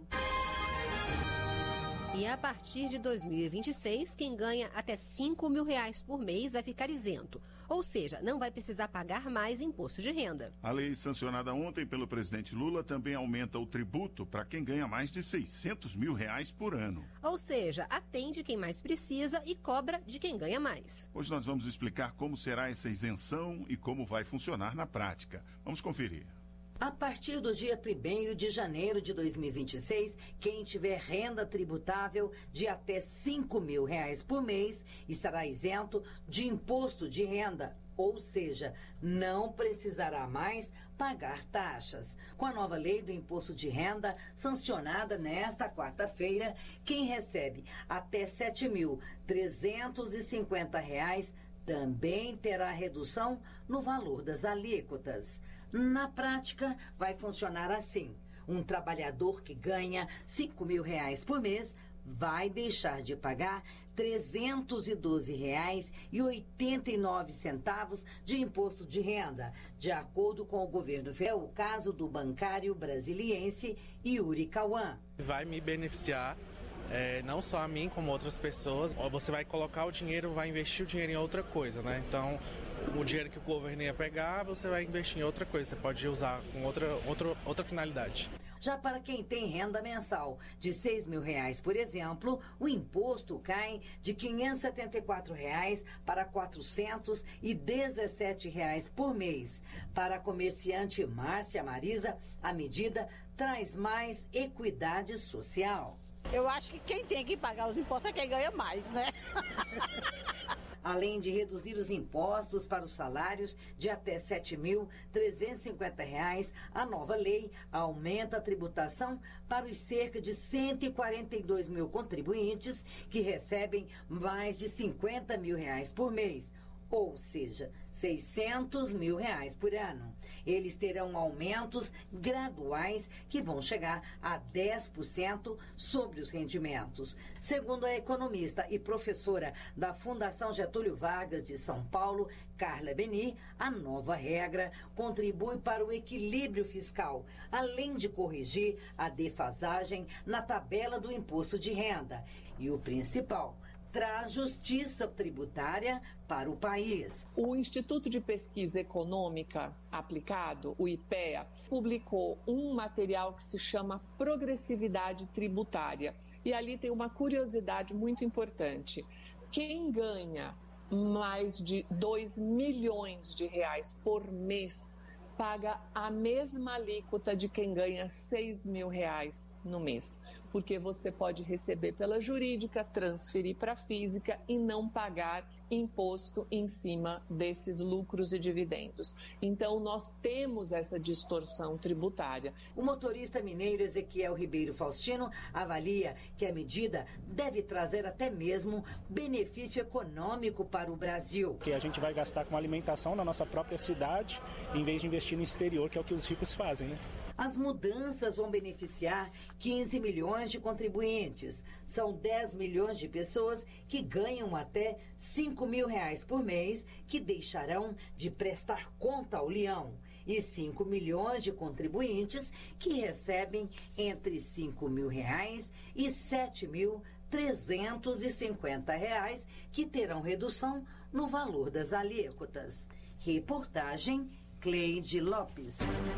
E a partir de dois mil e vinte e seis, quem ganha até cinco mil reais por mês vai ficar isento. Ou seja, não vai precisar pagar mais imposto de renda. A lei sancionada ontem pelo presidente Lula também aumenta o tributo para quem ganha mais de seiscentos mil reais por ano. Ou seja, atende quem mais precisa e cobra de quem ganha mais. Hoje nós vamos explicar como será essa isenção e como vai funcionar na prática. Vamos conferir. A partir do dia primeiro de janeiro de dois mil e vinte e seis, quem tiver renda tributável de até cinco mil reais por mês estará isento de imposto de renda, ou seja, não precisará mais pagar taxas. Com a nova lei do imposto de renda, sancionada nesta quarta-feira, quem recebe até sete mil trezentos e cinquenta reais também terá redução no valor das alíquotas. Na prática, vai funcionar assim. Um trabalhador que ganha cinco mil reais por mês vai deixar de pagar trezentos e doze reais e oitenta e nove centavos de imposto de renda, de acordo com o governo federal. É o caso do bancário brasiliense Yuri Cauã. Vai me beneficiar. É, não só a mim, como outras pessoas. Você vai colocar o dinheiro, vai investir o dinheiro em outra coisa, né? Então, o dinheiro que o governo ia pegar, você vai investir em outra coisa. Você pode usar com outra, outra, outra finalidade. Já para quem tem renda mensal de seis mil reais, por exemplo, o imposto cai de quinhentos e setenta e quatro reais para quatrocentos e dezessete reais por mês. Para a comerciante Márcia Marisa, a medida traz mais equidade social. Eu acho que quem tem que pagar os impostos é quem ganha mais, né? Além de reduzir os impostos para os salários de até sete mil trezentos e cinquenta reais, a nova lei aumenta a tributação para os cerca de cento e quarenta e dois mil contribuintes que recebem mais de cinquenta mil reais por mês. Ou seja, seiscentos mil reais por ano. Eles terão aumentos graduais que vão chegar a dez por cento sobre os rendimentos. Segundo a economista e professora da Fundação Getúlio Vargas de São Paulo, Carla Beni, a nova regra contribui para o equilíbrio fiscal, além de corrigir a defasagem na tabela do imposto de renda. E o principal, traz justiça tributária para o país. O Instituto de Pesquisa Econômica Aplicado, o IPEA, publicou um material que se chama Progressividade Tributária. E ali tem uma curiosidade muito importante. Quem ganha mais de dois milhões de reais por mês paga a mesma alíquota de quem ganha seis mil reais no mês, porque você pode receber pela jurídica, transferir para a física e não pagar imposto em cima desses lucros e dividendos. Então, nós temos essa distorção tributária. O motorista mineiro Ezequiel Ribeiro Faustino avalia que a medida deve trazer até mesmo benefício econômico para o Brasil. Que a gente vai gastar com alimentação na nossa própria cidade, em vez de investir no exterior, que é o que os ricos fazem, né? As mudanças vão beneficiar quinze milhões de contribuintes. São dez milhões de pessoas que ganham até cinco mil reais por mês, que deixarão de prestar conta ao leão. E cinco milhões de contribuintes que recebem entre cinco mil reais e sete mil trezentos e cinquenta reais, que terão redução no valor das alíquotas. Reportagem Cleide Lopes.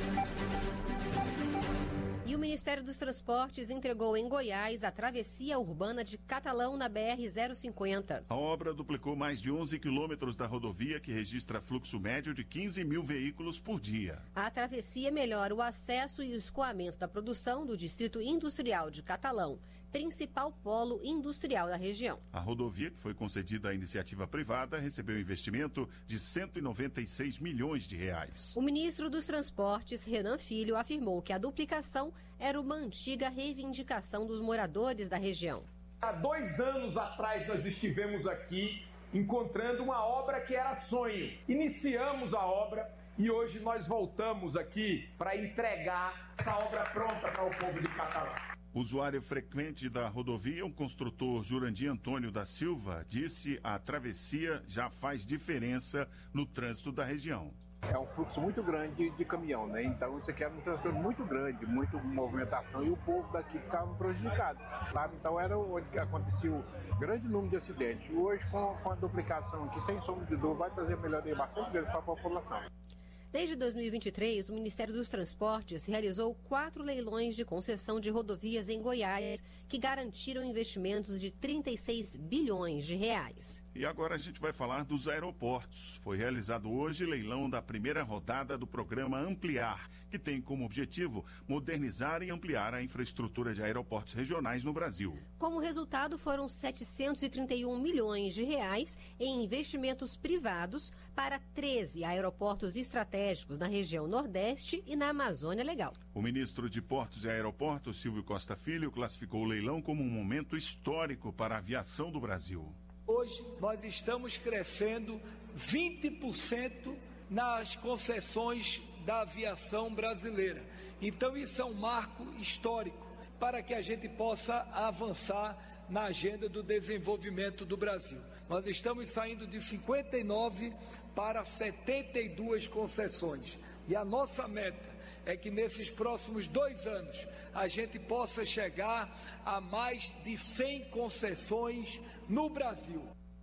E o Ministério dos Transportes entregou em Goiás a travessia urbana de Catalão na B R zero cinquenta. A obra duplicou mais de onze quilômetros da rodovia, que registra fluxo médio de quinze mil veículos por dia. A travessia melhora o acesso e o escoamento da produção do Distrito Industrial de Catalão, principal polo industrial da região. A rodovia, que foi concedida à iniciativa privada, recebeu investimento de cento e noventa e seis milhões de reais. O ministro dos Transportes, Renan Filho, afirmou que a duplicação era uma antiga reivindicação dos moradores da região. Há dois anos atrás nós estivemos aqui encontrando uma obra que era sonho. Iniciamos a obra e hoje nós voltamos aqui para entregar essa obra pronta para o povo de Catalão. Usuário frequente da rodovia, o construtor Jurandir Antônio da Silva, disse a travessia já faz diferença no trânsito da região. É um fluxo muito grande de caminhão, né? Então isso aqui era um transporte muito grande, muita movimentação e o povo daqui ficava prejudicado, sabe? Então era onde acontecia o grande número de acidentes. Hoje, com, com a duplicação aqui, sem sombra de dúvida, vai trazer melhoria bastante grande para a população. Desde dois mil e vinte e três, o Ministério dos Transportes realizou quatro leilões de concessão de rodovias em Goiás, que garantiram investimentos de trinta e seis bilhões de reais. E agora a gente vai falar dos aeroportos. Foi realizado hoje leilão da primeira rodada do programa Ampliar, que tem como objetivo modernizar e ampliar a infraestrutura de aeroportos regionais no Brasil. Como resultado, foram setecentos e trinta e um milhões de reais em investimentos privados para treze aeroportos estratégicos na região Nordeste e na Amazônia Legal. O ministro de Portos e Aeroportos, Silvio Costa Filho, classificou o leilão como um momento histórico para a aviação do Brasil. Hoje nós estamos crescendo vinte por cento nas concessões da aviação brasileira. Então isso é um marco histórico para que a gente possa avançar na agenda do desenvolvimento do Brasil. Nós estamos saindo de cinquenta e nove para setenta e duas concessões. E a nossa meta é que nesses próximos dois anos a gente possa chegar a mais de cem concessões no Brasil.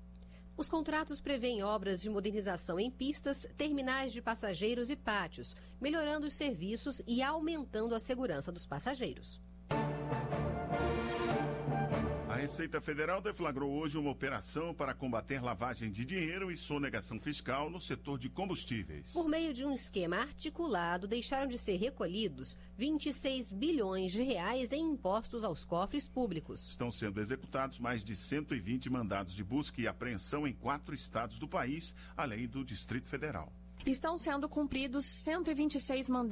Os contratos prevêem obras de modernização em pistas, terminais de passageiros e pátios, melhorando os serviços e aumentando a segurança dos passageiros. A Receita Federal deflagrou hoje uma operação para combater lavagem de dinheiro e sonegação fiscal no setor de combustíveis. Por meio de um esquema articulado, deixaram de ser recolhidos vinte e seis bilhões de reais em impostos aos cofres públicos. Estão sendo executados mais de cento e vinte mandados de busca e apreensão em quatro estados do país, além do Distrito Federal. Estão sendo cumpridos cento e vinte e seis mandados